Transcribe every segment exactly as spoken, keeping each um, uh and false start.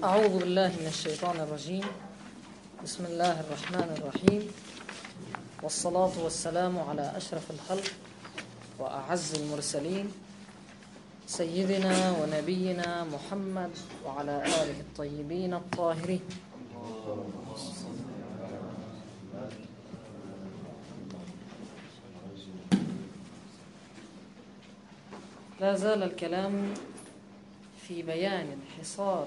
أعوذ بالله من الشيطان الرجيم. بسم الله الرحمن الرحيم، والصلاة والسلام على أشرف الخلق وأعز المرسلين سيدنا ونبينا محمد وعلى آله الطيبين الطاهرين. لا زال الكلام في بيان انحصار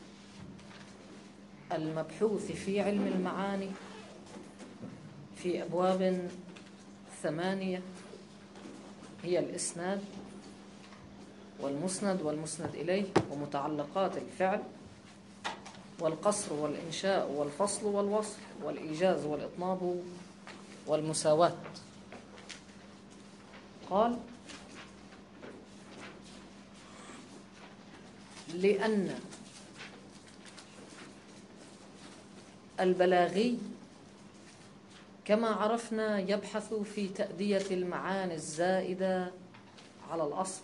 المبحوث في علم المعاني في أبواب ثمانية، هي الإسناد والمسند والمسند إليه ومتعلقات الفعل والقصر والإنشاء والفصل والوصل والإيجاز والإطناب والمساواة. قال: لأن البلاغي كما عرفنا يبحث في تأدية المعاني الزائدة على الأصل،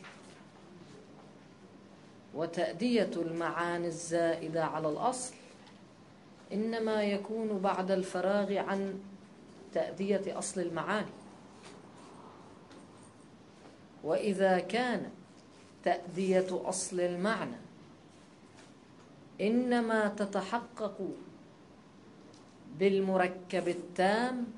وتأدية المعاني الزائدة على الأصل إنما يكون بعد الفراغ عن تأدية أصل المعاني. وإذا كانت تأدية أصل المعنى إنما تتحقق بالمركب التام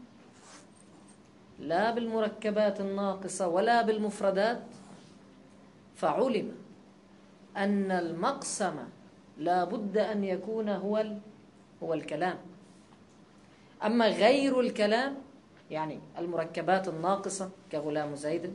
لا بالمركبات الناقصة ولا بالمفردات، فعلم أن المقسم لا بد أن يكون هو هو الكلام. أما غير الكلام يعني المركبات الناقصة كغلام زيد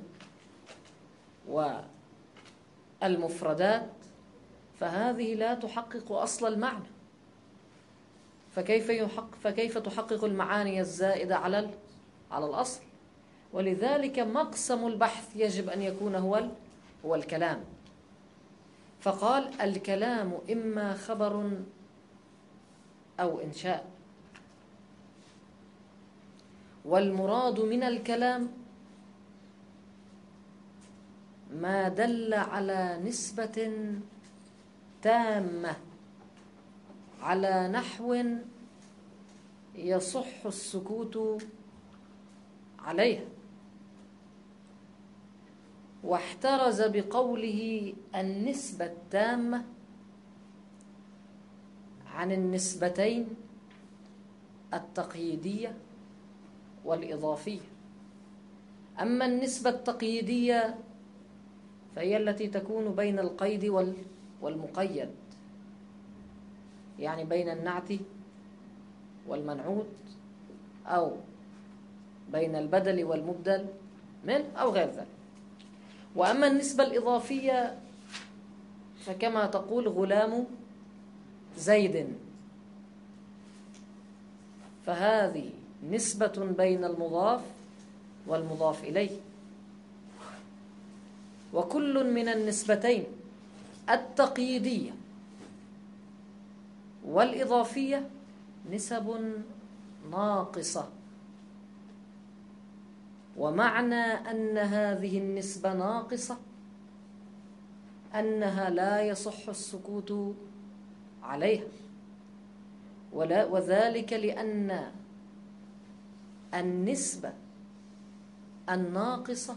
والمفردات فهذه لا تحقق أصل المعنى، فكيف يحقق فكيف تحقق المعاني الزائدة على على الأصل؟ ولذلك مقسم البحث يجب أن يكون هو هو الكلام. فقال: الكلام إما خبر أو إنشاء، والمراد من الكلام ما دل على نسبة تامة على نحو يصح السكوت عليها، واحترز بقوله النسبة التامة عن النسبتين التقييدية والإضافية. أما النسبة التقييدية فهي التي تكون بين القيد والمقيد، يعني بين النعت والمنعوت، أو بين البدل والمبدل من أو غير ذلك. وأما النسبة الإضافية فكما تقول غلام زيد، فهذه نسبة بين المضاف والمضاف إليه. وكل من النسبتين التقييدية والإضافية نسب ناقصة. ومعنى أن هذه النسبة ناقصة أنها لا يصح السكوت عليها، ولا وذلك لأن النسبة الناقصة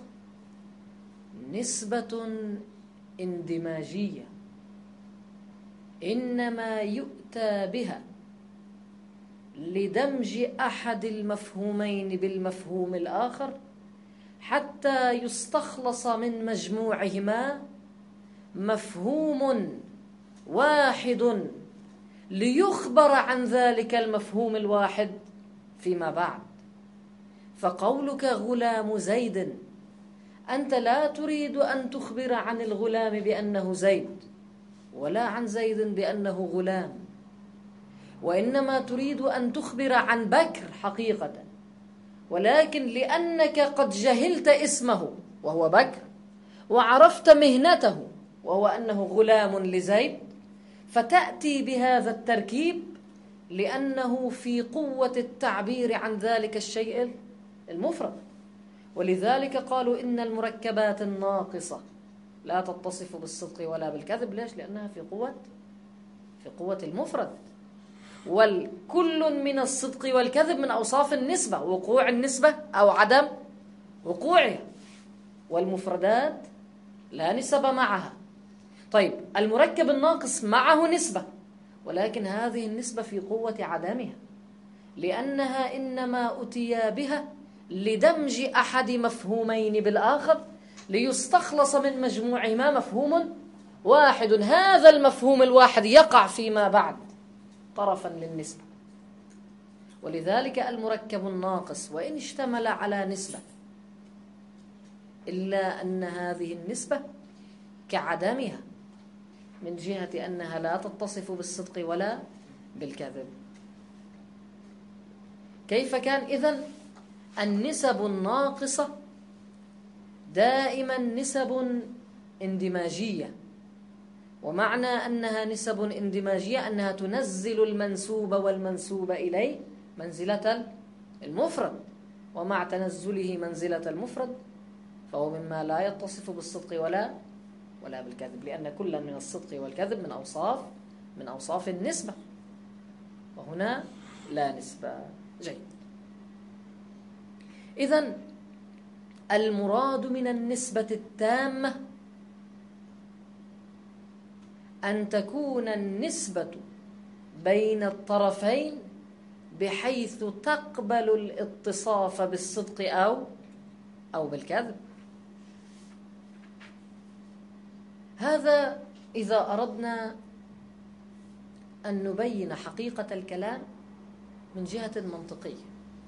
نسبة اندماجية إنما يؤتى بها لدمج أحد المفهومين بالمفهوم الآخر حتى يستخلص من مجموعهما مفهوم واحد ليخبر عن ذلك المفهوم الواحد فيما بعد. فقولك غلام زيد، أنت لا تريد أن تخبر عن الغلام بأنه زيد ولا عن زيد بأنه غلام، وإنما تريد أن تخبر عن بكر حقيقة، ولكن لأنك قد جهلت اسمه وهو بكر وعرفت مهنته وهو أنه غلام لزيد، فتأتي بهذا التركيب لأنه في قوة التعبير عن ذلك الشيء المفرد. ولذلك قالوا إن المركبات الناقصة لا تتصف بالصدق ولا بالكذب. ليش؟ لأنها في قوة في في قوة المفرد. والكل من الصدق والكذب من أوصاف النسبة، وقوع النسبة أو عدم وقوعها. والمفردات لا نسب معها. طيب المركب الناقص معه نسبة، ولكن هذه النسبة في قوة عدمها، لأنها إنما أتي بها لدمج أحد مفهومين بالآخر ليستخلص من مجموعهما مفهوم واحد. هذا المفهوم الواحد يقع فيما بعد طرفا للنسبة. ولذلك المركب الناقص وإن اشتمل على نسبة، إلا أن هذه النسبة كعدمها من جهة أنها لا تتصف بالصدق ولا بالكذب. كيف كان إذن النسب الناقصة دائما نسب اندماجية؟ ومعنى أنها نسب اندماجية أنها تنزل المنسوب والمنسوب إليه منزلة المفرد، ومع تنزله منزلة المفرد فهو مما لا يتصف بالصدق ولا ولا بالكذب، لأن كلا من الصدق والكذب من أوصاف من أوصاف النسبة، وهنا لا نسبة. جيد. إذن المراد من النسبة التامة أن تكون النسبة بين الطرفين بحيث تقبل الاتصاف بالصدق أو أو بالكذب. هذا إذا أردنا أن نبين حقيقة الكلام من جهة منطقية.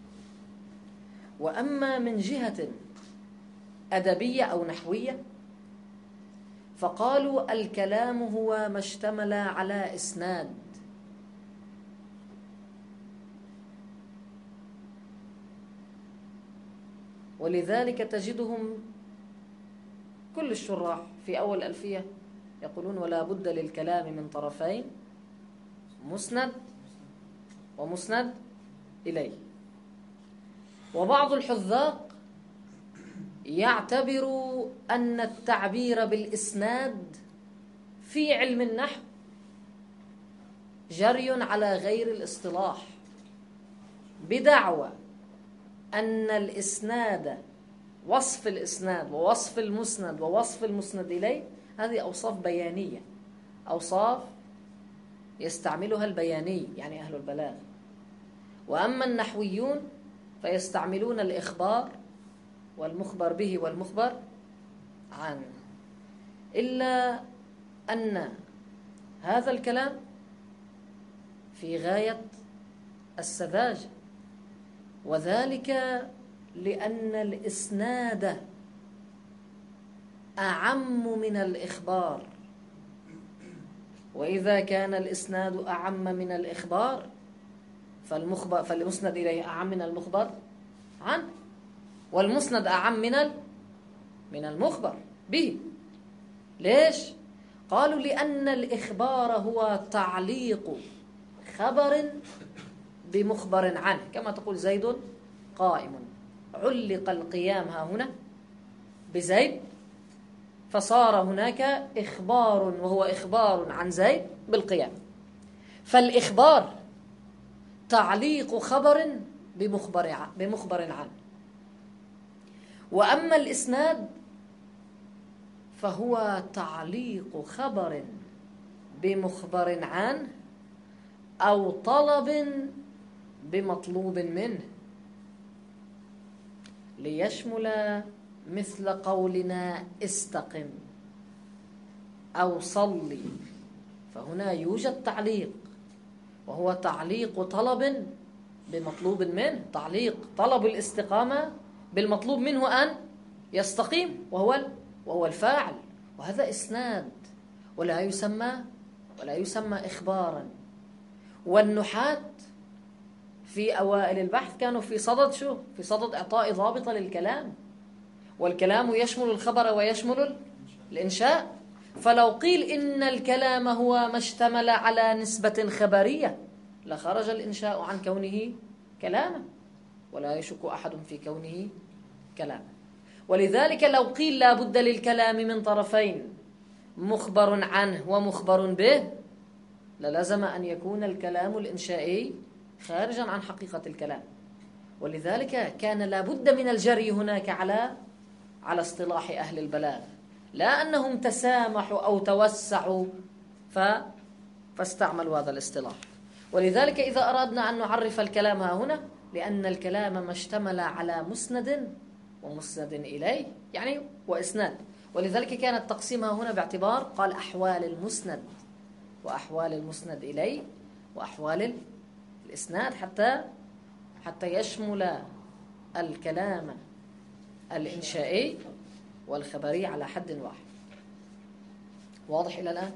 وأما من جهة أدبية أو نحوية فقالوا الكلام هو ما اشتمل على إسناد، ولذلك تجدهم كل الشراح في أول ألفية يقولون ولا بد للكلام من طرفين مسند ومسند إليه. وبعض الحذاق يعتبر أن التعبير بالإسناد في علم النحو جري على غير الاصطلاح، بدعوى أن الإسناد وصف الإسناد ووصف المسند ووصف المسند إليه هذه أوصاف بيانية، أوصاف يستعملها البياني يعني أهل البلاغ. وأما النحويون فيستعملون الإخبار والمخبر به والمخبر عنه. إلا أن هذا الكلام في غاية السذاجة، وذلك لأن الإسناد أعم من الإخبار، وإذا كان الإسناد أعم من الإخبار فالمخبر فالمسند إليه أعم من المخبر عنه، والمسند أعم من من المخبر به. ليش؟ قالوا لأن الإخبار هو تعليق خبر بمخبر عنه، كما تقول زيد قائم، علق القيام ها هنا بزيد فصار هناك إخبار وهو إخبار عن زيد بالقيام. فالإخبار تعليق خبر بمخبر بمخبر عنه، وأما الإسناد فهو تعليق خبر بمخبر عنه أو طلب بمطلوب منه، ليشمل مثل قولنا استقم أو صلي، فهنا يوجد تعليق وهو تعليق طلب بمطلوب منه، تعليق طلب الاستقامة بالمطلوب منه أن يستقيم وهو وهو الفاعل، وهذا إسناد ولا يسمى ولا يسمى إخبارا. والنحاة في أوائل البحث كانوا في صدد شو؟ في صدد إعطاء ضابطة للكلام، والكلام يشمل الخبر ويشمل الإنشاء. فلو قيل إن الكلام هو ما اشتمل على نسبة خبرية لخرج الإنشاء عن كونه كلاما، ولا يشك أحد في كونه كلاما. ولذلك لو قيل لا بد للكلام من طرفين مخبر عنه ومخبر به للزم أن يكون الكلام الإنشائي خارجا عن حقيقة الكلام. ولذلك كان لابد من الجري هناك على على اصطلاح أهل البلاغة، لا أنهم تسامحوا أو توسعوا ف فاستعملوا هذا الاصطلاح. ولذلك إذا أردنا أن نعرف الكلام ها هنا، لأن الكلام ما اشتمل على مسند ومسند إليه يعني وإسناد، ولذلك كان التقسيم ها هنا باعتبار قال أحوال المسند وأحوال المسند إليه وأحوال الإسناد، حتى حتى يشمل الكلام الإنشائي والخبري على حد واحد. واضح إلى الآن؟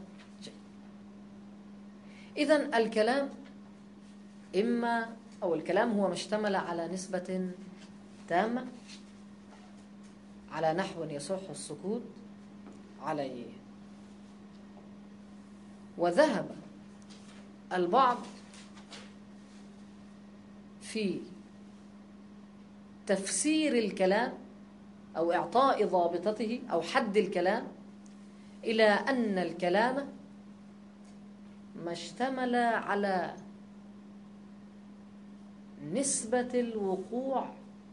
إذن الكلام إما أو الكلام هو ما اشتمل على نسبة تامة على نحو يصح السكوت عليه. وذهب البعض في تفسير الكلام أو إعطاء ضابطته أو حد الكلام إلى أن الكلام ما اشتمل على نسبة الوقوع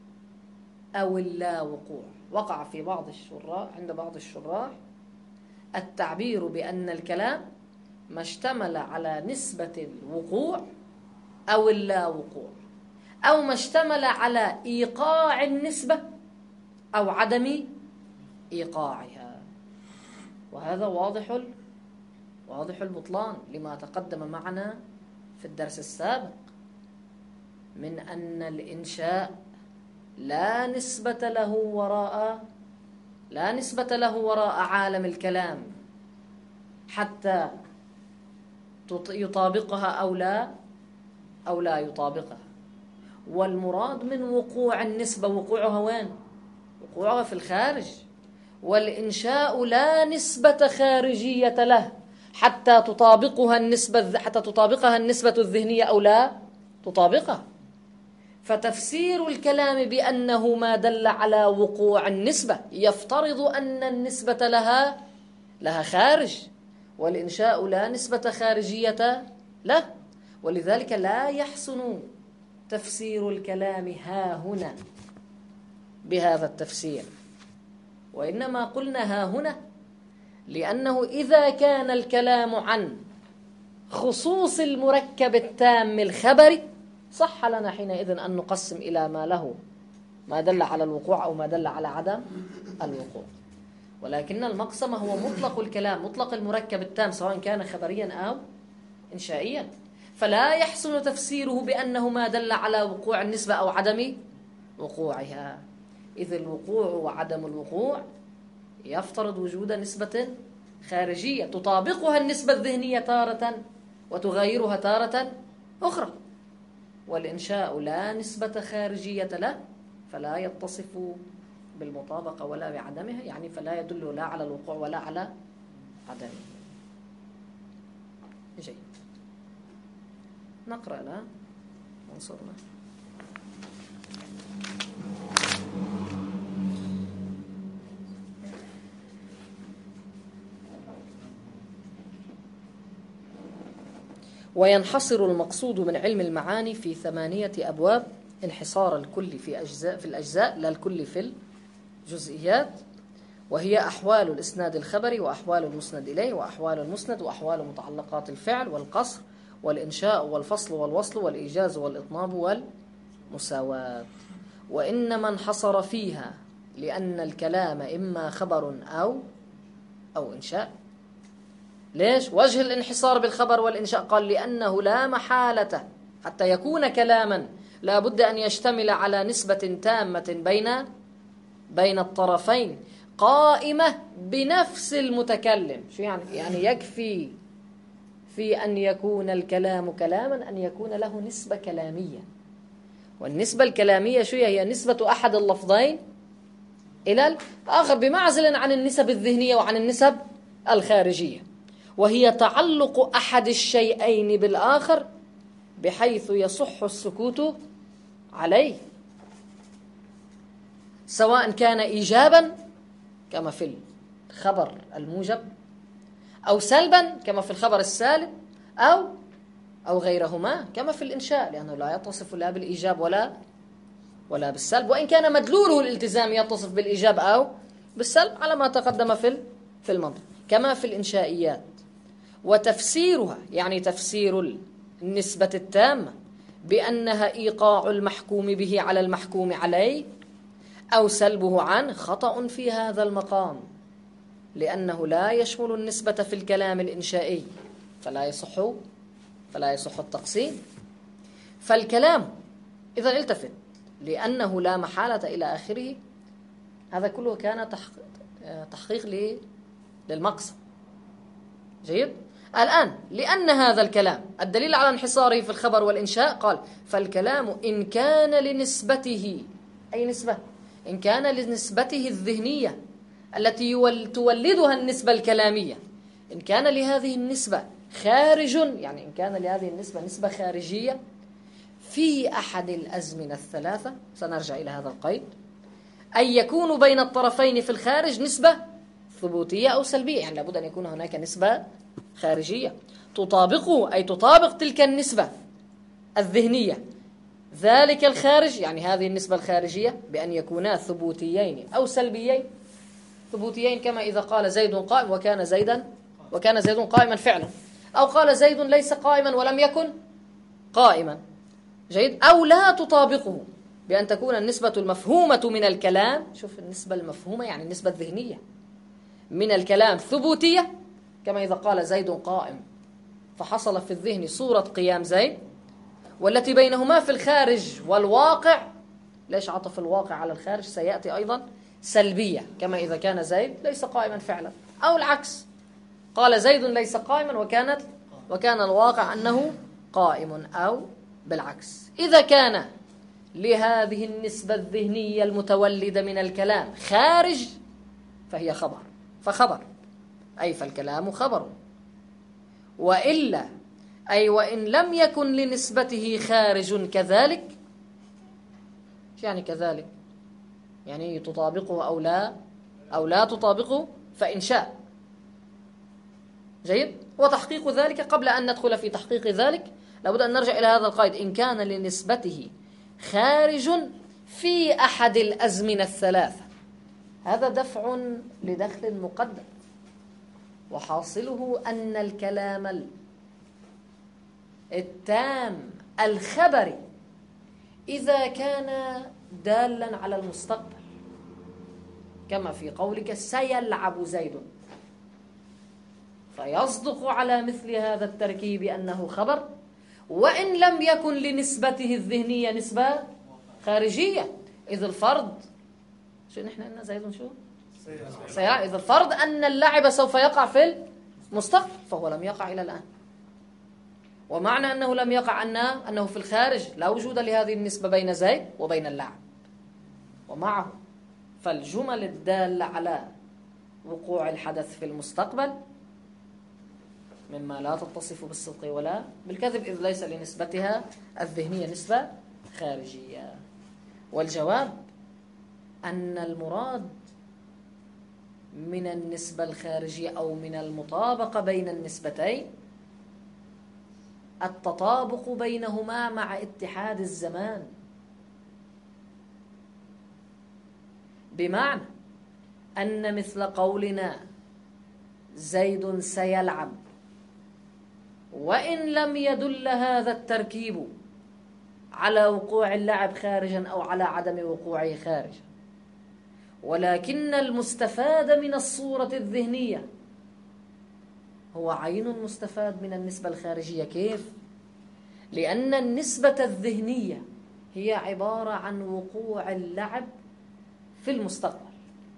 أو اللا وقوع. وقع في بعض الشراح عند بعض الشراح التعبير بأن الكلام ما اشتمل على نسبة الوقوع أو اللا وقوع، أو ما اشتمل على إيقاع النسبة أو عدم إيقاعها. وهذا واضح واضح البطلان لما تقدم معنا في الدرس السابق من أن الإنشاء لا نسبة له وراء لا نسبة له وراء عالم الكلام حتى يطابقها أو لا أو لا يطابقها. والمراد من وقوع النسبة وقوعها وين؟ وقوعها في الخارج. والإنشاء لا نسبة خارجية له حتى تطابقها النسبة حتى تطابقها النسبة الذهنية أو لا تطابقها. فتفسير الكلام بأنه ما دل على وقوع النسبة يفترض أن النسبة لها لها خارج، والإنشاء لا نسبة خارجية له. ولذلك لا يحسن تفسير الكلام ها هنا بهذا التفسير، وإنما قلنا ها هنا لأنه إذا كان الكلام عن خصوص المركب التام الخبري صح لنا حينئذ أن نقسم إلى ما له ما دل على الوقوع أو ما دل على عدم الوقوع. ولكن المقسم هو مطلق الكلام، مطلق المركب التام سواء كان خبريا أو إنشائيا، فلا يحسن تفسيره بأنه ما دل على وقوع النسبة أو عدم وقوعها، إذ الوقوع وعدم الوقوع يفترض وجود نسبة خارجية تطابقها النسبة الذهنية تارة وتغيرها تارة أخرى. والإنشاء لا نسبة خارجية له فلا يتصف بالمطابقة ولا بعدمها، يعني فلا يدل لا على الوقوع ولا على عدمه. جيد، نقرأ الآن منصورنا. وينحصر المقصود من علم المعاني في ثمانية أبواب، انحصار الكل في أجزاء في الأجزاء لا الكل في الجزئيات، وهي أحوال الإسناد الخبري وأحوال المسند إليه وأحوال المسند وأحوال متعلقات الفعل والقصر والإنشاء والفصل والوصل والإيجاز والإطناب والمساواة. وإنما انحصر فيها لأن الكلام إما خبر أو أو إنشاء. ليش؟ وجه الانحصار بالخبر والإنشاء قال لأنه لا محالة حتى يكون كلاما لا بد أن يشتمل على نسبة تامة بين بين الطرفين قائمة بنفس المتكلم. شو يعني؟ يعني يكفي في أن يكون الكلام كلاما أن يكون له نسبة كلامية. والنسبة الكلامية شو هي؟ نسبة أحد اللفظين إلى الآخر بمعزل عن النسب الذهنية وعن النسب الخارجية، وهي تعلق أحد الشيئين بالآخر بحيث يصح السكوت عليه، سواء كان إيجابا كما في الخبر الموجب أو سلبا كما في الخبر السالب أو أو غيرهما، كما في الإنشاء، لأنه لا يتصف لا بالإيجاب ولا ولا بالسلب، وإن كان مدلوله الالتزام يتصف بالإيجاب أو بالسلب على ما تقدم في في المنطق، كما في الإنشائيات. وتفسيرها يعني تفسير النسبة التامة بأنها إيقاع المحكوم به على المحكوم عليه أو سلبه عنه خطأ في هذا المقام، لأنه لا يشمل النسبة في الكلام الإنشائي، فلا يصح فلا يصح التقسيم. فالكلام إذا التفت لأنه لا محالة إلى آخره، هذا كله كان تحقيق للمقصد. جيد. الآن لأن هذا الكلام الدليل على انحصاره في الخبر والإنشاء، قال فالكلام إن كان لنسبته، أي نسبة؟ إن كان لنسبته الذهنية التي تولدها النسبة الكلامية، إن كان لهذه النسبة خارج، يعني إن كان لهذه النسبة نسبة خارجية في أحد الأزمنة الثلاثة، سنرجع إلى هذا القيد، أن يكون بين الطرفين في الخارج نسبة ثبوتية أو سلبية، يعني لابد أن يكون هناك نسبة خارجية تطابقه، أي تطابق تلك النسبة الذهنية ذلك الخارج، يعني هذه النسبة الخارجية بأن يكونا ثبوتيين أو سلبيين. ثبوتيين كما إذا قال زيد قائم وكان زيدا وكان زيد قائما فعلا، أو قال زيد ليس قائما ولم يكن قائما. جيد. أو لا تطابقه بأن تكون النسبة المفهومة من الكلام، شوف النسبة المفهومة يعني النسبة الذهنية من الكلام ثبوتية، كما إذا قال زيد قائم فحصل في الذهن صورة قيام زيد، والتي بينهما في الخارج والواقع، ليش عطف الواقع على الخارج سيأتي أيضا، سلبية، كما إذا كان زيد ليس قائما فعلا، أو العكس، قال زيد ليس قائما وكانت وكان الواقع أنه قائم، أو بالعكس. إذا كان لهذه النسبة الذهنية المتولدة من الكلام خارج فهي خبر، فخبر أي فالكلام خبر. وإلا أي وإن لم يكن لنسبته خارج كذلك، يعني كذلك يعني تطابقه أو لا أو لا تطابقه فإنشاء. جيد. وتحقيق ذلك، قبل أن ندخل في تحقيق ذلك لابد أن نرجع إلى هذا القيد، إن كان لنسبته خارج في أحد الأزمنة الثلاثة. هذا دفع لدخل مقدم، وحاصله أن الكلام التام الخبري إذا كان دالا على المستقبل، كما في قولك سيلعب زيد، فيصدق على مثل هذا التركيب أنه خبر، وإن لم يكن لنسبته الذهنية نسبة خارجية، إذ الفرض شو نحن قلنا زيد شو سيلعب، إذ الفرض أن اللعب سوف يقع في المستقبل، فهو لم يقع إلى الآن. ومعنى أنه لم يقع أن أنه في الخارج لا وجود لهذه النسبة بين زيد وبين اللعب ومعه. فالجمل الدالة على وقوع الحدث في المستقبل مما لا تتصف بالصدق ولا بالكذب، إذ ليس لنسبتها الذهنية نسبة خارجية. والجواب أن المراد من النسبة الخارجية أو من المطابقة بين النسبتين التطابق بينهما مع اتحاد الزمان، بمعنى أن مثل قولنا زيد سيلعب، وإن لم يدل هذا التركيب على وقوع اللعب خارجا أو على عدم وقوعه خارجا، ولكن المستفاد من الصورة الذهنية هو عين المستفاد من النسبة الخارجية. كيف؟ لأن النسبة الذهنية هي عبارة عن وقوع اللعب في المستقبل،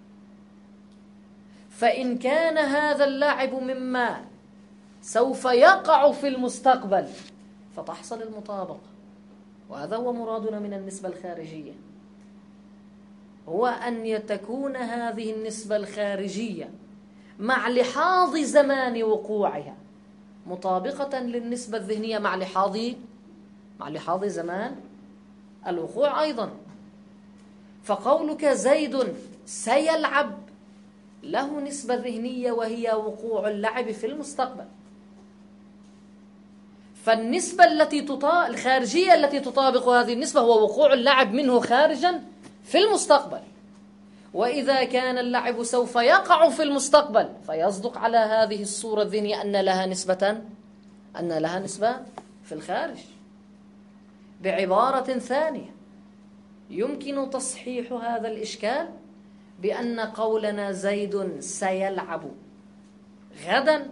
فإن كان هذا اللعب مما سوف يقع في المستقبل فتحصل المطابقة، وهذا هو مرادنا من النسبة الخارجية، هو أن تكون هذه النسبة الخارجية مع لحاظ زمان وقوعها مطابقة للنسبة الذهنية مع لحاظ مع لحاظ زمان الوقوع أيضا. فقولك زيد سيلعب له نسبة ذهنية وهي وقوع اللعب في المستقبل، فالنسبة التي تطابق الخارجية التي تطابق هذه النسبة هو وقوع اللعب منه خارجا في المستقبل. وإذا كان اللعب سوف يقع في المستقبل فيصدق على هذه الصورة الذهنية أن لها نسبة أن لها نسبة في الخارج. بعبارة ثانية يمكن تصحيح هذا الإشكال بأن قولنا زيد سيلعب غدا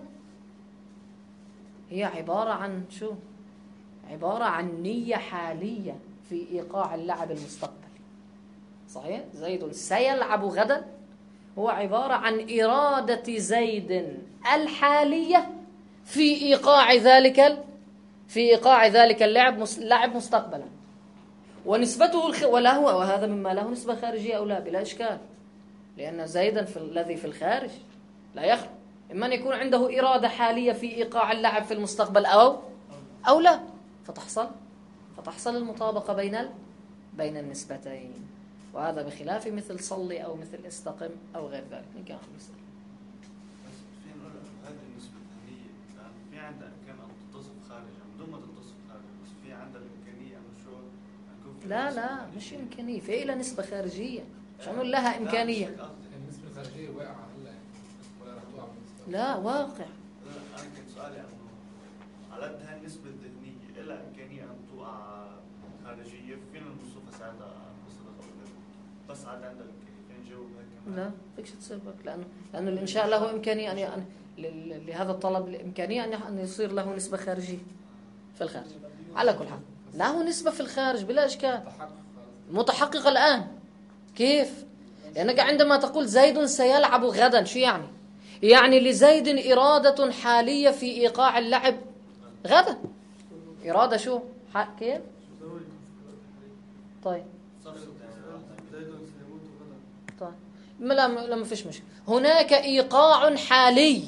هي عبارة عن شو؟ عبارة عن نية حالية في إيقاع اللعب المستقبلي. صحيح؟ زيد سيلعب غدا هو عبارة عن إرادة زيد الحالية في إيقاع ذلك في إيقاع ذلك اللعب لعب مستقبلا، ونسبته الخ... ولا هو وهذا مما له نسبة خارجية أو لا بلا إشكال، لأن زيدا في الذي في الخارج لا يخرج، إما أن يكون عنده إرادة حالية في إيقاع اللعب في المستقبل أو أو لا، فتحصل فتحصل المطابقة بين ال... بين النسبتين، وهذا بخلاف مثل صلي أو مثل استقم أو غير ذلك. نكمل مثال. بس في نقول هذه النسبة الذهنية في عندها إمكان أن تتصف خارجا بدون ما تتصف خارجا، بس في عندها الإمكانية أن شو لا لا مش إمكانية، في إلى نسبة خارجية عشان نقول لها إمكانية. النسبة الخارجية واقعة هلا ولا راح تقع بالمستقبل؟ لا واقع. أنا كنت سؤالي أنه على قد هاي النسبة الذهنية إلها إمكانية أن توقع خارجية، فينا نوصفها ساعتها بصدق أو لا؟ بس عاد عندها الإمكانية فين نجاوب هيك كمان؟ لا فيكش تسبق، لأنه لأنه الإنشاء له إمكانية أن لهذا الطلب الإمكانية أن يصير له نسبة خارجية في الخارج. على كل حال له نسبة في الخارج بلا إشكال متحققة الآن. كيف؟ لأنك عندما تقول زيد سيلعب غدا شو يعني؟ يعني لزيد إرادة حالية في إيقاع اللعب غدا. إرادة شو؟ كيف؟ طيب طيب لا ما فيش مشكلة. هناك إيقاع حالي،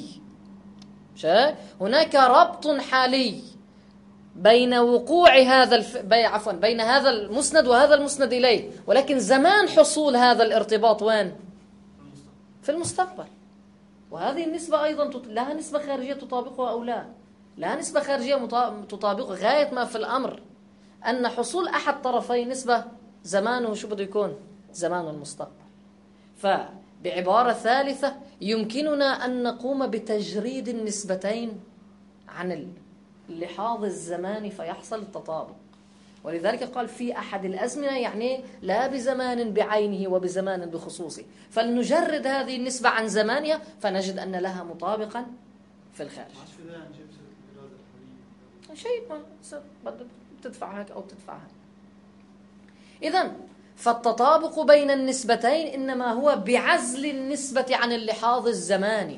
هناك ربط حالي بين وقوع هذا الف... بي... عفوا بين هذا المسند وهذا المسند إليه، ولكن زمان حصول هذا الارتباط وين؟ في المستقبل. وهذه النسبة أيضا تط... لها نسبة خارجية تطابقها أو لا؟ لها نسبة خارجية مط... تطابق غاية ما في الأمر أن حصول أحد طرفي نسبة زمانه شو بده يكون؟ زمان المستقبل. فبعبارة ثالثة يمكننا أن نقوم بتجريد النسبتين عن اللحاظ الزماني فيحصل التطابق. ولذلك قال في أحد الأزمنة، يعني لا بزمان بعينه وبزمان بخصوصه، فلنجرد هذه النسبة عن زمانها فنجد أن لها مطابقا في الخارج. شيء ما تدفع هيك أو تدفع هيك. إذن فالتطابق بين النسبتين إنما هو بعزل النسبة عن اللحاظ الزماني،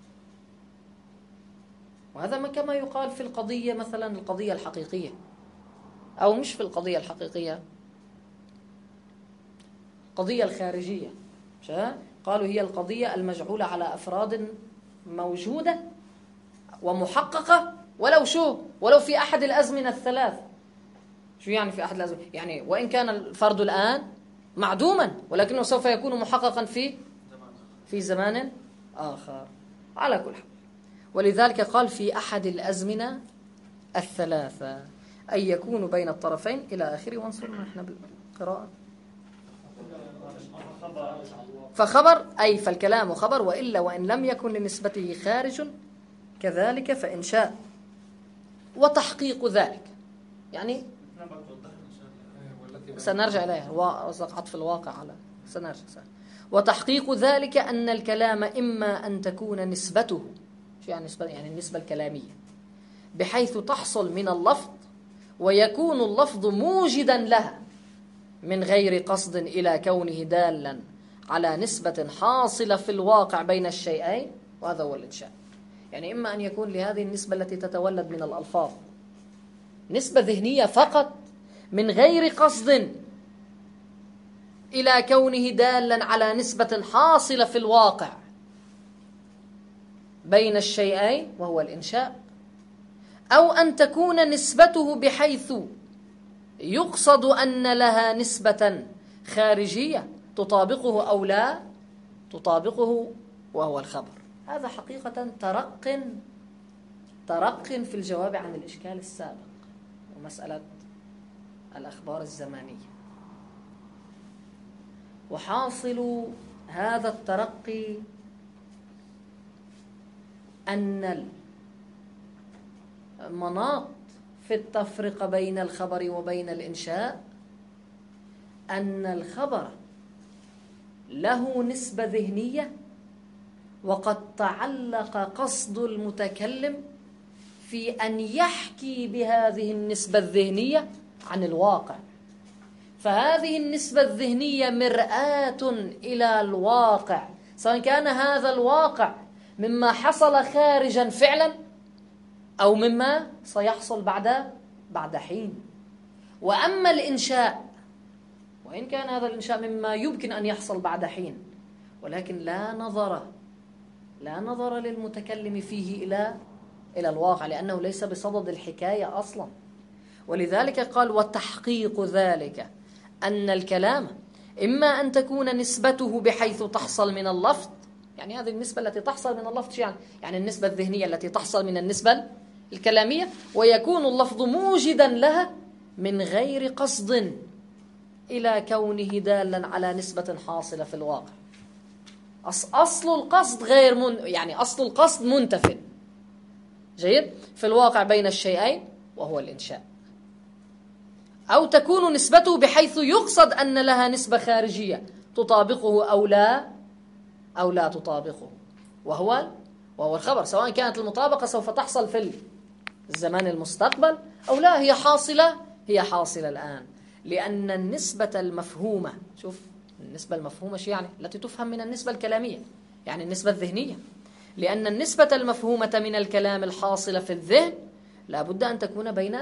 وهذا ما كما يقال في القضية مثلا القضية الحقيقية، أو مش في القضية الحقيقية، القضية الخارجية. قالوا هي القضية المجعولة على أفراد موجودة ومحققة ولو شو ولو في أحد الأزمنة الثلاث. شو يعني في أحد الأزمنة؟ يعني وإن كان الفرد الآن معدوما ولكنه سوف يكون محققا في في زمان آخر. على كل حال، ولذلك قال في أحد الأزمنة الثلاثة أي يكون بين الطرفين إلى آخره. وانصرنا نحن بالقراءة. فخبر أي فالكلام خبر، وإلا وإن لم يكن لنسبته خارج كذلك فإنشاء وتحقيق ذلك، يعني سنرجع إليها عطف الواقع على سنرجع. وتحقيق ذلك أن الكلام إما أن تكون نسبته شو يعني نسبة؟ يعني النسبة الكلامية بحيث تحصل من اللفظ ويكون اللفظ موجدا لها من غير قصد إلى كونه دالا على نسبة حاصلة في الواقع بين الشيئين، وهذا هو الإنشاء. يعني إما أن يكون لهذه النسبة التي تتولد من الألفاظ نسبة ذهنية فقط من غير قصد إلى كونه دالا على نسبة حاصلة في الواقع بين الشيئين وهو الإنشاء، أو أن تكون نسبته بحيث يقصد أن لها نسبة خارجية تطابقه أو لا تطابقه وهو الخبر. هذا حقيقة ترق ترق في الجواب عن الإشكال السابق ومسألة الأخبار الزمانية. وحاصل هذا الترقي أن المناط في التفرقة بين الخبر وبين الإنشاء أن الخبر له نسبة ذهنية، وقد تعلق قصد المتكلم في أن يحكي بهذه النسبة الذهنية عن الواقع، فهذه النسبة الذهنية مرآة إلى الواقع، سواء كان هذا الواقع مما حصل خارجا فعلا أو مما سيحصل بعد بعد حين. وأما الإنشاء، وإن كان هذا الإنشاء مما يمكن أن يحصل بعد حين، ولكن لا نظر لا نظر للمتكلم فيه إلى إلى الواقع، لأنه ليس بصدد الحكاية أصلا. ولذلك قال: وتحقيق ذلك أن الكلام إما أن تكون نسبته بحيث تحصل من اللفظ، يعني هذه النسبة التي تحصل من اللفظ يعني يعني النسبة الذهنية التي تحصل من النسبة الكلامية، ويكون اللفظ موجدا لها من غير قصد إلى كونه دالا على نسبة حاصلة في الواقع. أصل القصد غير من يعني أصل القصد منتف جيد في الواقع بين الشيئين وهو الإنشاء. أو تكون نسبته بحيث يقصد أن لها نسبة خارجية تطابقه أو لا أو لا تطابقه، وهو وهو الخبر، سواء كانت المطابقة سوف تحصل في الزمان المستقبل أو لا، هي حاصلة هي حاصلة الآن. لأن النسبة المفهومة، شوف النسبة المفهومة شو يعني؟ التي تفهم من النسبة الكلامية، يعني النسبة الذهنية. لأن النسبة المفهومة من الكلام الحاصلة في الذهن لا بد أن تكون بين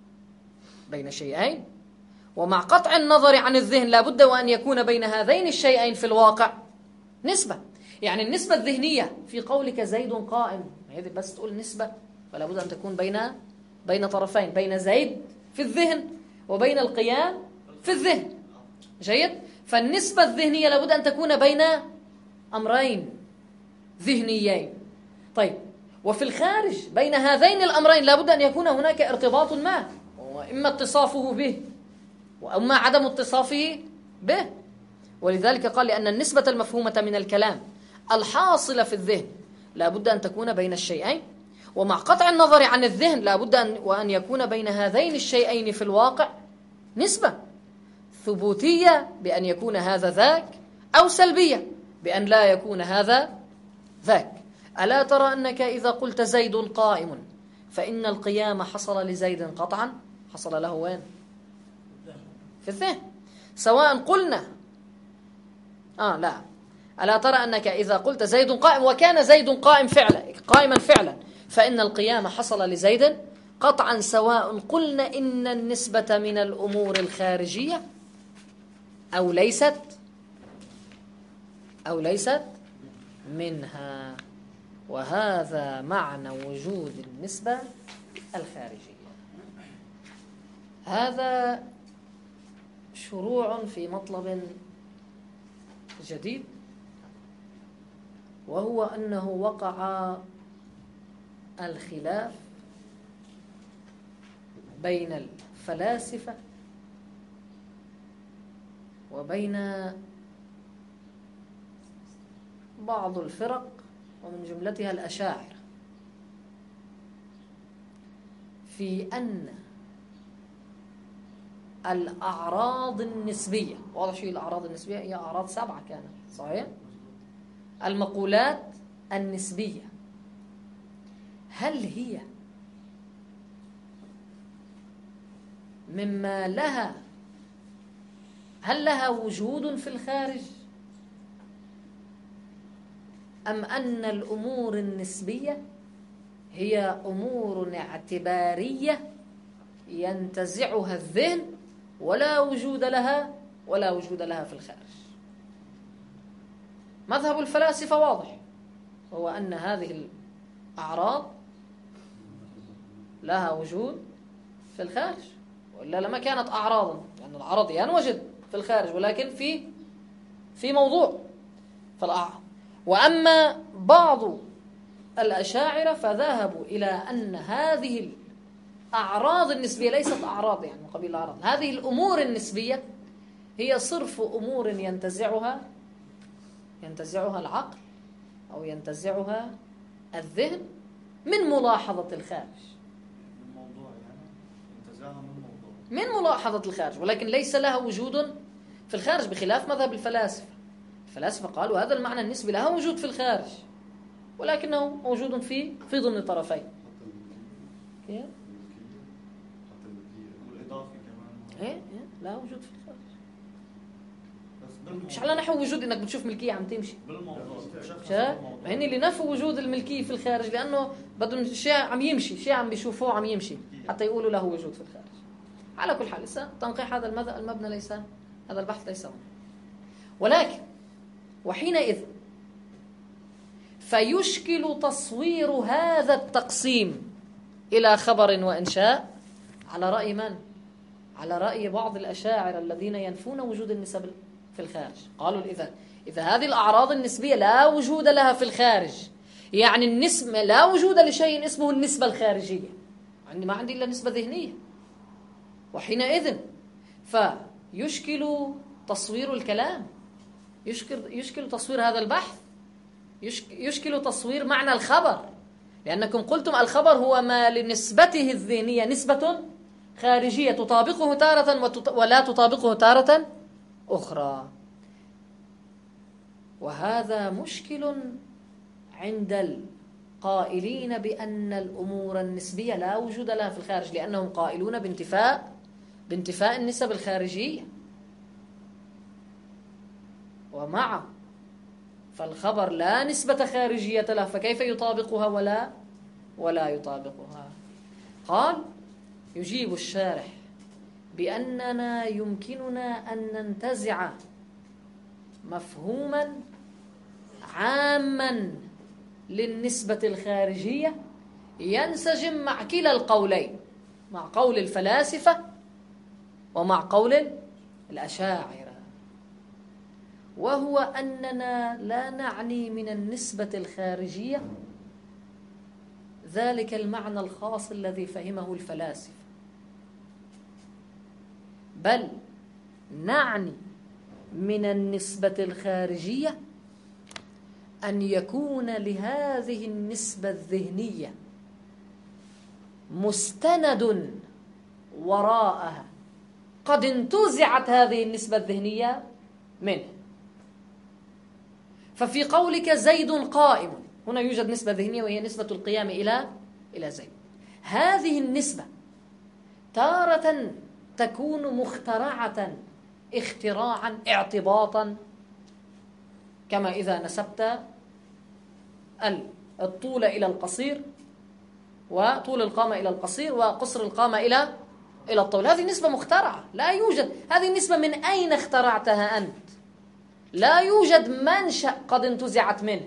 بين شيئين، ومع قطع النظر عن الذهن لا بد وأن يكون بين هذين الشيئين في الواقع نسبة. يعني النسبة الذهنية في قولك زيد قائم، هذه بس تقول نسبة، فلا بد أن تكون بين بين طرفين، بين زيد في الذهن وبين القيام في الذهن. جيد؟ فالنسبة الذهنية لابد أن تكون بين أمرين ذهنيين. طيب، وفي الخارج بين هذين الأمرين لابد أن يكون هناك ارتباط ما، وإما اتصافه به وإما عدم اتصافه به. ولذلك قال: لأن النسبة المفهومة من الكلام الحاصلة في الذهن لابد أن تكون بين الشيئين، ومع قطع النظر عن الذهن لابد أن وأن يكون بين هذين الشيئين في الواقع نسبة ثبوتية بأن يكون هذا ذاك، أو سلبية بأن لا يكون هذا ذاك. ألا ترى أنك إذا قلت زيد قائم فإن القيام حصل لزيد قطعا، حصل له وين؟ في الذهن. سواء قلنا آه لا ألا ترى أنك إذا قلت زيد قائم وكان زيد قائم فعلا قائما فعلا فإن القيام حصل لزيد قطعا، سواء قلنا إن النسبة من الأمور الخارجية أو ليست أو ليست منها. وهذا معنى وجود النسبة الخارجية. هذا شروع في مطلب جديد، وهو أنه وقع الخلاف بين الفلاسفة وبين بعض الفرق ومن جملتها الأشاعرة في أن الأعراض النسبية، واضح شيء الأعراض النسبية هي أعراض سبعة كانت صحيح؟ المقولات النسبية هل هي مما لها هل لها وجود في الخارج، أم أن الأمور النسبية هي أمور اعتبارية ينتزعها الذهن ولا وجود لها ولا وجود لها في الخارج؟ مذهب الفلاسفة واضح، هو أن هذه الأعراض لها وجود في الخارج، وإلا لما كانت أعراضا، لأن يعني العرض ينوجد في الخارج ولكن في في موضوع في الأعراض. وأما بعض الأشاعرة فذهبوا إلى أن هذه الأعراض النسبية ليست أعراض يعني من قبيل الأعراض، هذه الأمور النسبية هي صرف أمور ينتزعها ينتزعها العقل أو ينتزعها الذهن من ملاحظة الخارج، من موضوع يعني انتزاعها من موضوع من ملاحظة الخارج، ولكن ليس لها وجود في الخارج، بخلاف مذهب الفلاسفة. الفلاسفة قالوا هذا المعنى النسبي لها وجود في الخارج، ولكنه موجود في في ضمن طرفين. كيف؟ والإضافي كمان ايه ايه لا وجود في الخارج، بس بالموضوع مش على نحو وجود انك بتشوف ملكية عم تمشي. بالموضوع شخص شا بالموضوع. هني اللي نفوا وجود الملكية في الخارج لأنه بدهم شيء عم يمشي، شيء عم بيشوفوه عم يمشي حتى يقولوا له وجود في الخارج. على كل حال لسه تنقيح هذا المذهب المبنى ليس، هذا البحث ليس هنا. ولكن وحينئذ فيشكل تصوير هذا التقسيم إلى خبر وإنشاء على رأي من؟ على رأي بعض الأشاعرة الذين ينفون وجود النسب في الخارج. قالوا إذا إذا هذه الأعراض النسبية لا وجود لها في الخارج، يعني النسبة لا وجود لشيء اسمه النسبة الخارجية، عندي ما عندي إلا نسبة ذهنية، وحينئذ فيشكل تصوير الكلام، يشكل يشكل تصوير هذا البحث، يشكل تصوير معنى الخبر، لأنكم قلتم الخبر هو ما لنسبته الذهنية نسبة خارجية تطابقه تارة ولا تطابقه تارة أخرى. وهذا مشكل عند القائلين بأن الأمور النسبية لا وجود لها في الخارج، لأنهم قائلون بانتفاء بانتفاء النسب الخارجية. ومع فالخبر لا نسبة خارجية له، فكيف يطابقها ولا ولا يطابقها؟ قال يجيب الشارح بأننا يمكننا أن ننتزع مفهوما عاما للنسبة الخارجية ينسجم مع كلا القولين، مع قول الفلاسفة ومع قول الأشاعرة، وهو أننا لا نعني من النسبة الخارجية ذلك المعنى الخاص الذي فهمه الفلاسفة، بل نعني من النسبة الخارجية أن يكون لهذه النسبة الذهنية مستند وراءها قد انتزعت هذه النسبة الذهنية منه. ففي قولك زيد قائم، هنا يوجد نسبة ذهنية وهي نسبة القيام إلى إلى زيد. هذه النسبة تارة تكون مخترعة اختراعا اعتباطا، كما إذا نسبت الطول إلى القصير وطول القامة إلى القصير وقصر القامة إلى إلى الطول، هذه نسبة مخترعة لا يوجد. هذه النسبة من أين اخترعتها أنت؟ لا يوجد منشأ قد انتزعت منه،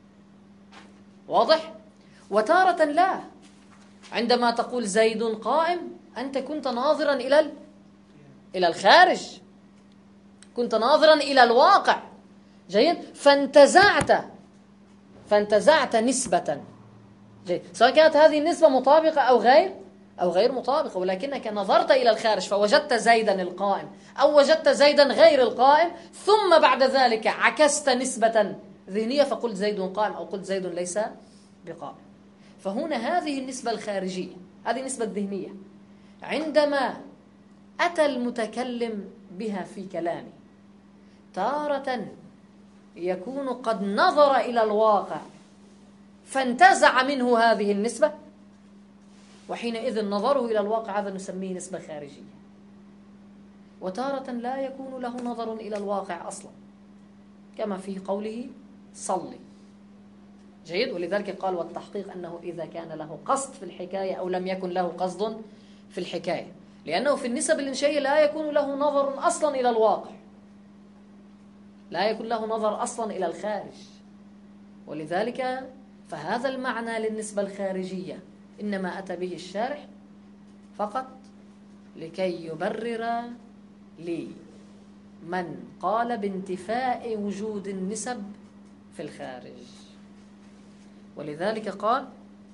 واضح؟ وتارة لا، عندما تقول زيد قائم أنت كنت ناظرا إلى إلى الخارج، كنت ناظرا إلى الواقع، جيد؟ فانتزعت فانتزعت نسبة، جيد، سواء كانت هذه النسبة مطابقة أو غير أو غير مطابقة، ولكنك نظرت إلى الخارج فوجدت زيدا القائم أو وجدت زيدا غير القائم، ثم بعد ذلك عكست نسبة ذهنية فقلت زيد قائم أو قلت زيد ليس بقائم. فهنا هذه النسبة الخارجية، هذه النسبة الذهنية، عندما أتى المتكلم بها في كلامه تارة يكون قد نظر إلى الواقع فانتزع منه هذه النسبة، وحينئذ نظره إلى الواقع هذا نسميه نسبة خارجية. وتارة لا يكون له نظر إلى الواقع أصلا، كما في قوله صلي، جيد. ولذلك قال والتحقيق أنه إذا كان له قصد في الحكاية أو لم يكن له قصد في الحكاية، لأنه في النسب الإنشائية لا يكون له نظر أصلا إلى الواقع، لا يكون له نظر أصلا إلى الخارج. ولذلك فهذا المعنى للنسبة الخارجية إنما أتى به الشارح فقط لكي يبرر لمن قال بانتفاء وجود النسب في الخارج. ولذلك قال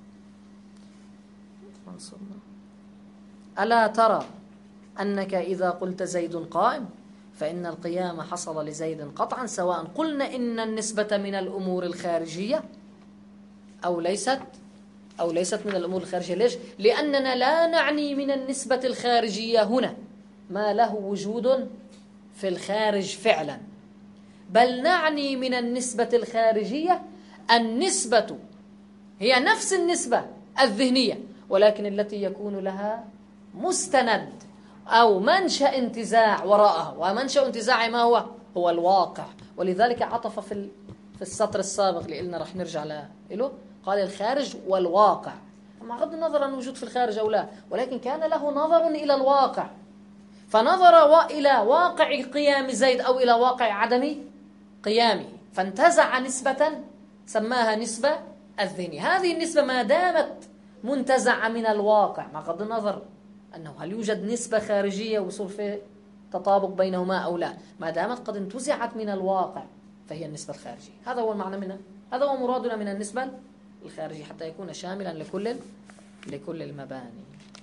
ألا ترى أنك إذا قلت زيد قائم فإن القيام حصل لزيد قطعا، سواء قلنا إن النسبة من الأمور الخارجية أو ليست أو ليست من الأمور الخارجية. ليش؟ لأننا لا نعني من النسبة الخارجية هنا ما له وجود في الخارج فعلا، بل نعني من النسبة الخارجية النسبة هي نفس النسبة الذهنية، ولكن التي يكون لها مستند أو منشأ انتزاع وراءها، ومنشأ انتزاع ما هو؟ هو الواقع. ولذلك عطف في في السطر السابق اللي قلنا رح نرجع له، قال الخارج والواقع، مع غض النظر عن وجود في الخارج أو لا، ولكن كان له نظر إلى الواقع، فنظر إلى واقع قيام زيد أو إلى واقع عدم قيامه، فانتزع نسبة سماها نسبة الذهنية. هذه النسبة ما دامت منتزعة من الواقع، مع غض النظر أنه هل يوجد نسبة خارجية وصول في تطابق بينهما أو لا، ما دامت قد انتزعت من الواقع فهي النسبة الخارجية. هذا هو المعنى منها، هذا هو مرادنا من النسبة الخارجية، حتى يكون شاملا لكل لكل المباني.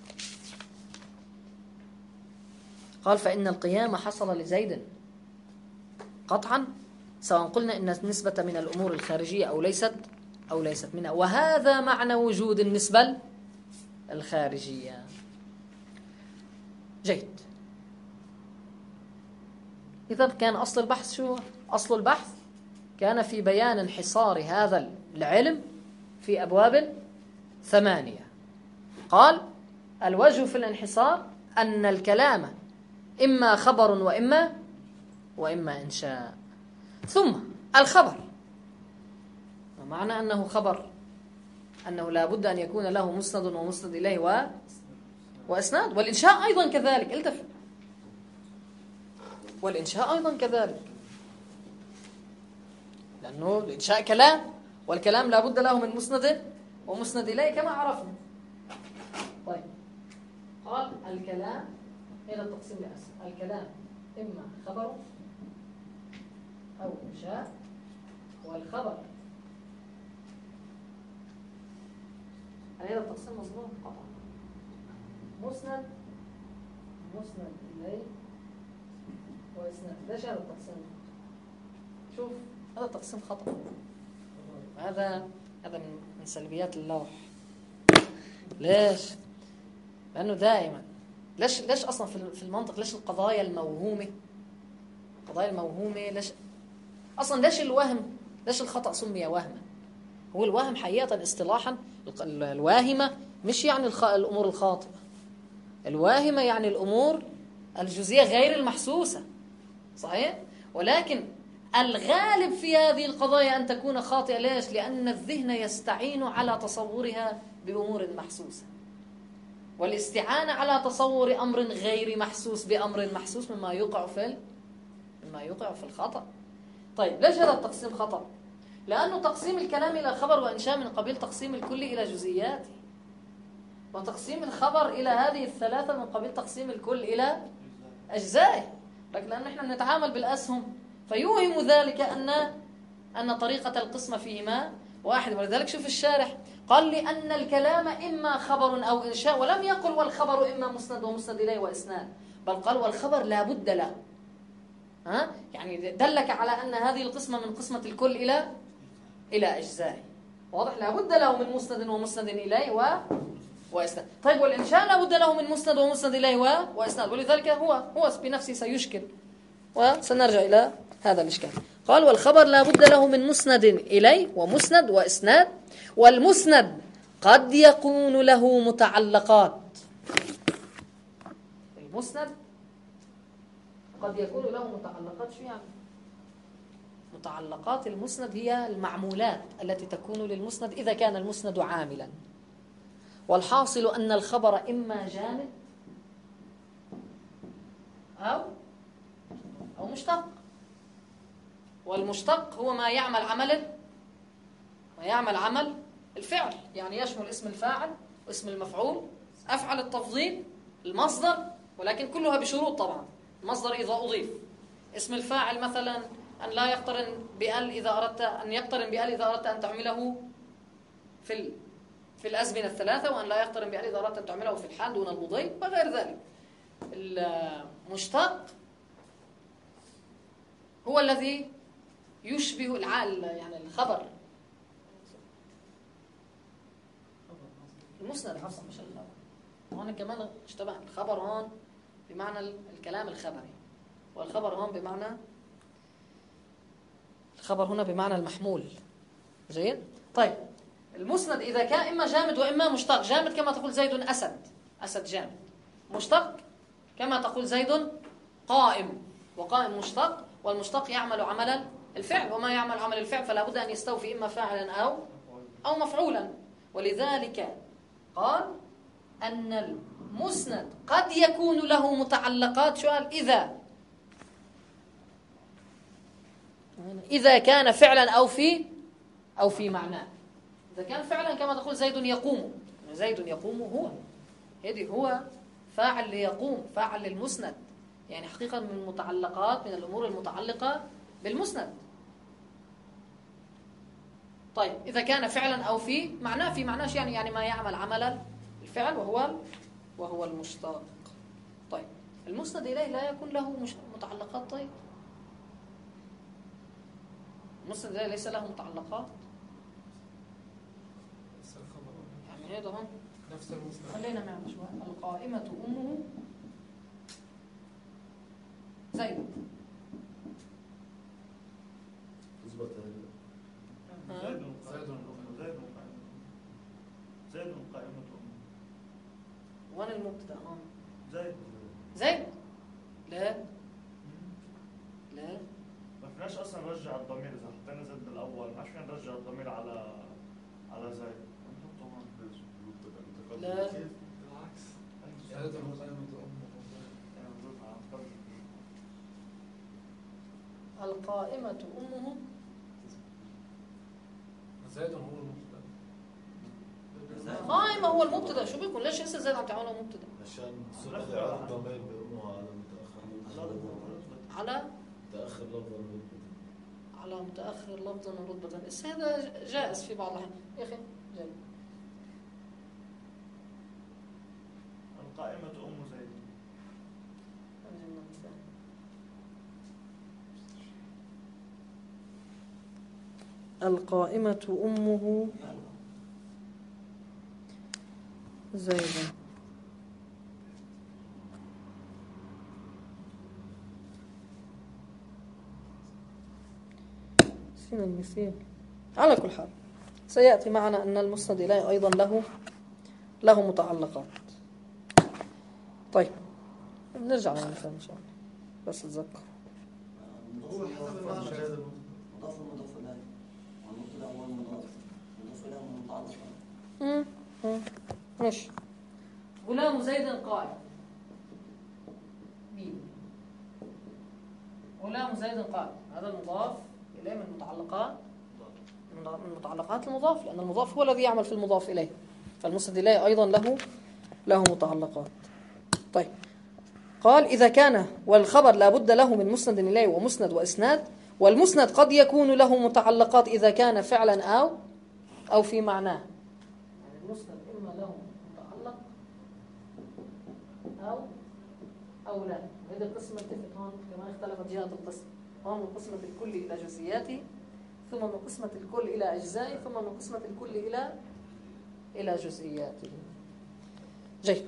قال فإن القيام حصل لزيد قطعا، سواء قلنا إن النسبة من الأمور الخارجية أو ليست أو ليست منها، وهذا معنى وجود النسبة الخارجية. جيد. إذا كان أصل البحث شو؟ أصل البحث كان في بيان انحصار هذا العلم في أبواب ثمانية. قال الوجه في الانحصار أن الكلام إما خبر وإما وإما إنشاء. ثم الخبر، ومعنى أنه خبر أنه لا بد أن يكون له مسند ومسند إليه و... وإسناد، والإنشاء أيضا كذلك. التفت، والإنشاء أيضا كذلك، لأنه الإنشاء كلام، والكلام لا بد له من مسند ومسند إليه كما عرفنا. طيب، قال الكلام إلى التقسيم لأسف، الكلام إما خبر أو إنشاء، والخبر هذا التقسيم مظبوط قطعا، مسند مسند إليه وإسناد. ليش هذا التقسيم؟ شوف هذا التقسيم خطأ، هذا هذا من سلبيات اللوح. ليش؟ لأنه دائما ليش ليش أصلا في المنطق ليش القضايا الموهومة القضايا الموهومة ليش أصلا ليش الوهم ليش الخطأ سمي وهما؟ هو الوهم حقيقة اصطلاحا الواهمة مش يعني الأمور الخاطئة، الواهمة يعني الأمور الجزئية غير المحسوسة، صحيح؟ ولكن الغالب في هذه القضايا أن تكون خاطئة. ليش؟ لأن الذهن يستعين على تصورها بأمور محسوسة، والاستعانة على تصور أمر غير محسوس بأمر محسوس مما يقع في مما يقع في الخطأ. طيب ليش هذا التقسيم خطأ؟ لأنه تقسيم الكلام إلى خبر وإنشاء من قبيل تقسيم الكل إلى جزئياته، وتقسيم الخبر إلى هذه الثلاثة من قبيل تقسيم الكل إلى أجزائه. لكن لأن احنا بنتعامل بالأسهم فيوهم ذلك أن أن طريقة القسمة فيهما واحد. ولذلك شوف الشارح قال لأن الكلام إما خبر أو إنشاء، ولم يقل والخبر إما مسند ومسند إليه وإسناد، بل قال والخبر لا بد له. ها؟ يعني دلك على أن هذه القسمة من قسمة الكل إلى إلى أجزائه. واضح؟ لا بد له من مسند ومسند إليه و وإسناد. طيب والإنشاء لا بد له من مسند ومسند إليه و وإسناد، ولذلك هو هو بنفسه سيشكل، وسنرجع إلى هذا الإشكال. قال والخبر لا بد له من مسند إليه ومسند وإسناد، والمسند قد يكون له متعلقات. المسند قد يكون له متعلقات. شو يعني متعلقات المسند؟ هي المعمولات التي تكون للمسند إذا كان المسند عاملا. والحاصل أن الخبر إما جامد أو أو مشتق، والمشتق هو ما يعمل عمل ما يعمل عمل الفعل، يعني يشمل اسم الفاعل واسم المفعول، أفعل التفضيل، المصدر، ولكن كلها بشروط طبعا. المصدر إذا أضيف، اسم الفاعل مثلا أن لا يقترن بأل إذا أردت أن يقترن بأل إذا أردت أن تعمله في في الأزمنة الثلاثة، وأن لا يقترن بأي إدارات تعمله في الحال دون المضي وغير ذلك. المشتق هو الذي يشبه العال يعني الخبر المسند حصل مش الخبر. هون كمان اشتبه الخبر هون بمعنى الكلام الخبري، والخبر هون بمعنى الخبر هنا بمعنى المحمول. زين. طيب المسند إذا كان إما جامد وإما مشتق. جامد كما تقول زيد أسد، أسد جامد. مشتق كما تقول زيد قائم، وقائم مشتق، والمشتق يعمل عمل الفعل، وما يعمل عمل الفعل فلا بد أن يستوفي إما فاعلا أو أو مفعولا. ولذلك قال أن المسند قد يكون له متعلقات. سؤال إذا إذا كان فعلا أو في أو في معناه. إذا كان فعلا كما تقول زيد يقوم، زيد يقوم هو هذه هو فاعل ليقوم، فاعل للمسند، يعني حقيقة من المتعلقات، من الأمور المتعلقة بالمسند. طيب إذا كان فعلا أو في معناه، في معناه يعني يعني ما يعمل عمل الفعل وهو وهو المشتق. طيب المسند إليه لا يكون له متعلقات. طيب المسند إليه ليس له متعلقات، يعني هذا هون نفس المسند. خلينا معنا شوي. القائمة أمه زيد. تزبط زيد زيد زيد قائمة أمه. وين المبتدأ هون؟ زيد زيد. لا لا ما فيناش اصلا نرجع الضمير. اذا حطينا زيد بالاول ما فينا نرجع الضمير على على زيد. نحطه هون. لا بالعكس. زيد قائمة أمه. القائمة أمه زيد هو المبتدأ. قائمة هو المبتدأ. شو بيكون؟ ليش هسه زيد عم تعمله مبتدأ؟ عشان سبق يعرف ضمير بأمه على متأخر على متأخر لفظا ورتبة. على متأخر لفظا ورتبة. بس هذا جائز في بعض الأحيان يا أخي. جائز. القائمة أم زيد. القائمة أمه زيد. سين المثيل. على كل حال سيأتي معنا أن المسند إليه أيضا له له متعلقات. طيب نرجع للمثال إن شاء الله بس تذكر. هو حسب المعنى هذا مضاف ومضاف إليه، والمبتدأ هو المضاف، مضاف إليه ومتعلق. امم امم ماشي. غلام زيد قائم. مين؟ غلام زيد قائم. هذا المضاف إليه من المتعلقات، من متعلقات المضاف، لأن المضاف هو الذي يعمل في المضاف إليه، فالمسند إليه أيضا له له متعلقات. طيب قال إذا كان والخبر لا بد له من مسند إليه ومسند وإسناد، والمسند قد يكون له متعلقات إذا كان فعلا أو أو في معناه. يعني المسند إما له متعلق أو أو لا. هذا القسم اتفق هون كمان اختلفت جهات القسم. هون من قسمة الكل إلى جزئياته، ثم من قسمة الكل إلى أجزائه، ثم من قسمة الكل إلى إلى جزئياته. جيد.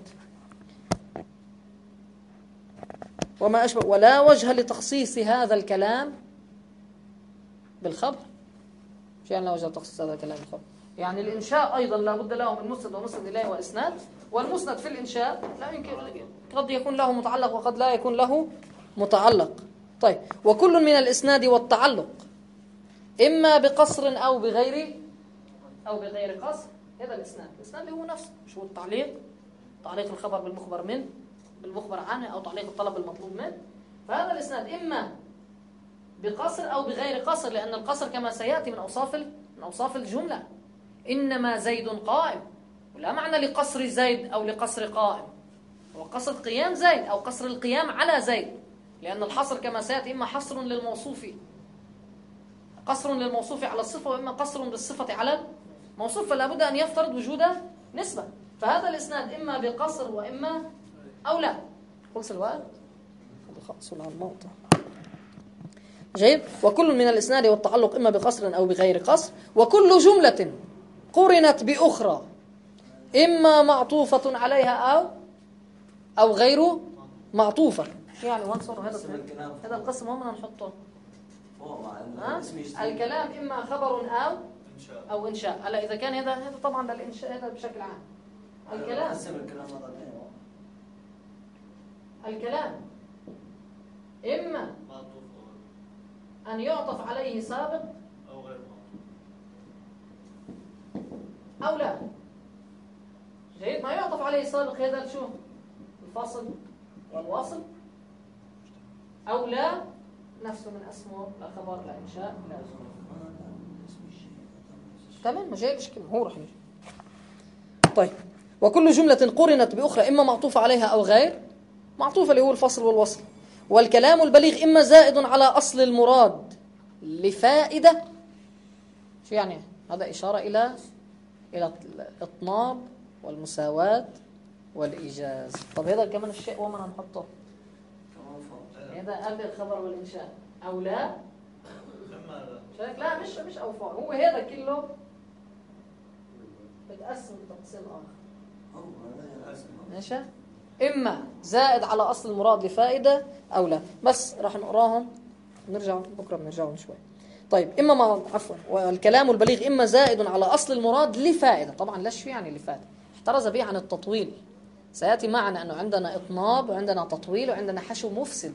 وما أشبه. ولا وجه لتخصيص هذا الكلام بالخبر. شو يعني لا وجه لتخصيص هذا الكلام بالخبر؟ يعني الإنشاء أيضا لا بد له من مسند ومسند إليه وإسناد، والمسند في الإنشاء لا يمكن، قد يكون له متعلق وقد لا يكون له متعلق. طيب وكل من الإسناد والتعلق إما بقصر أو بغير أو بغير قصر. هذا الإسناد. الإسناد هو نفسه، مش هو التعليق، تعليق الخبر بالمخبر منه بالمخبر عنه أو تعليق الطلب المطلوب منه. فهذا الإسناد إما بقصر أو بغير قصر، لأن القصر كما سيأتي من أوصاف من أوصاف الجملة. إنما زيد قائم، ولا معنى لقصر زيد أو لقصر قائم. هو قصر قيام زيد أو قصر القيام على زيد، لأن الحصر كما سيأتي إما حصر للموصوف، قصر للموصوف على الصفة، وإما قصر بالصفة على موصوف فلا بد أن يفترض وجود نسبة. فهذا الإسناد إما بقصر وإما أو لا. خلص الوقت خلصوا على الموضوع. جيد. وكل من الإسناد والتعلق إما بقصر أو بغير قصر، وكل جملة قرنت بأخرى إما معطوفة عليها أو أو غير معطوفة. يعني وانصر هذا هذا القسم هم نحطه. ها؟ الكلام إما خبر أو أو إنشاء. هلا إذا كان هذا هذا طبعا للإنشاء هذا بشكل عام. الكلام الكلام إما أن يعطف عليه سابق أو غير أو لا. جيد. ما يعطف عليه سابق هذا شو؟ الفاصل والواصل. أو لا نفسه من اسمه لا خبر لا إنشاء لا. تمام ما جاي مشكلة هو رح يجي. طيب. وكل جملة قرنت بأخرى إما معطوفة عليها أو غير معطوفة اللي هو الفصل والوصل. والكلام البليغ إما زائد على أصل المراد لفائدة. شو يعني؟ هذا إشارة إلى إلى الإطناب والمساواة والإيجاز. طب هذا كمان الشيء ومن نحطه هذا قبل الخبر والإنشاء أو لا شايف؟ لا مش مش أو فوق. هو هذا كله بتقسم تقسيم آخر. ماشي. إما زائد على أصل المراد لفائدة أو لا. بس راح نقراهم نرجع بكرة بنرجعهم شوي. طيب. إما ما عفوا. والكلام البليغ إما زائد على أصل المراد لفائدة. طبعا لا شو يعني لفائدة؟ احترز به عن التطويل. سيأتي معنا أنه عندنا إطناب وعندنا تطويل وعندنا حشو مفسد.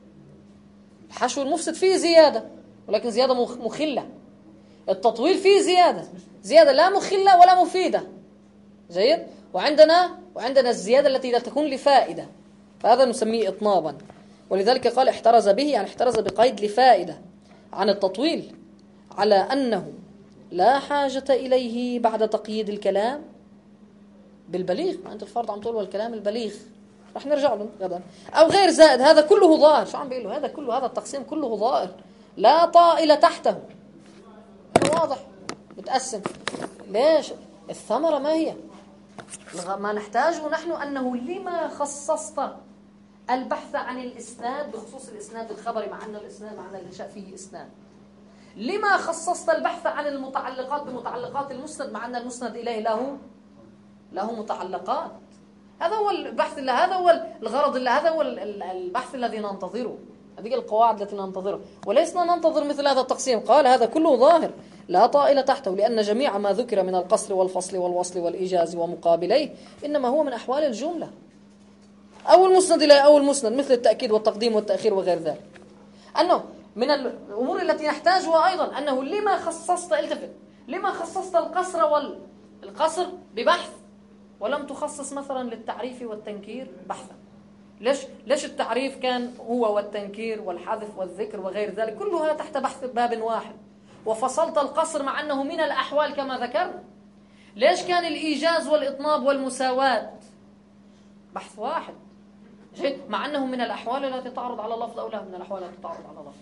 الحشو المفسد فيه زيادة ولكن زيادة مخلة. التطويل فيه زيادة زيادة لا مخلة ولا مفيدة. جيد. وعندنا وعندنا الزيادة التي لا تكون لفائدة. فهذا نسميه إطنابا. ولذلك قال احترز به يعني احترز بقيد لفائدة عن التطويل على أنه لا حاجة إليه بعد تقييد الكلام بالبليغ. ما أنت الفرض عم تقول والكلام البليغ رح نرجع له غدا. أو غير زائد. هذا كله ظاهر. شو عم بيقول له؟ هذا كله هذا التقسيم كله ظاهر لا طائل تحته. واضح بتقسم. ليش؟ الثمرة ما هي؟ ما نحتاجه نحن أنه لما خصصت البحث عن الإسناد بخصوص الإسناد الخبري مع أن الإسناد مع أن الإنشاء فيه إسناد. لما خصصت البحث عن المتعلقات بمتعلقات المسند مع أن المسند إليه له له متعلقات. هذا هو البحث اللي هذا هو الغرض اللي هذا هو البحث الذي ننتظره. هذه القواعد التي ننتظرها ولسنا ننتظر مثل هذا التقسيم. قال هذا كله ظاهر لا طائل تحته لأن جميع ما ذكر من القصر والفصل والوصل والإيجاز ومقابليه إنما هو من أحوال الجملة أو المسند إلى أو المسند مثل التأكيد والتقديم والتأخير وغير ذلك. أنه من الأمور التي نحتاجها أيضا أنه لما خصصت التفت لما خصصت القصر والقصر ببحث ولم تخصص مثلا للتعريف والتنكير بحثا. ليش ليش التعريف كان هو والتنكير والحذف والذكر وغير ذلك كلها تحت بحث باب واحد وفصلت القصر مع أنه من الأحوال كما ذكرنا؟ ليش كان الإيجاز والإطناب والمساواة بحث واحد جيد مع أنه من الأحوال التي تعرض على لفظ أو لا من الأحوال التي تعرض على لفظ؟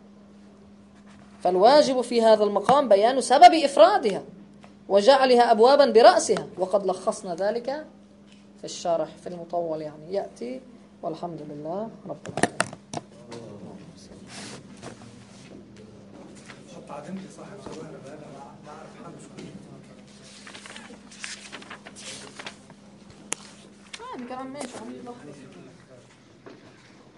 فالواجب في هذا المقام بيان سبب إفرادها وجعلها أبوابا برأسها وقد لخصنا ذلك في الشرح في المطول يعني يأتي والحمد لله رب العالمين. تعلمت صاحب سوانا بقى ما أعرف حد شو عادي كمان ماشي.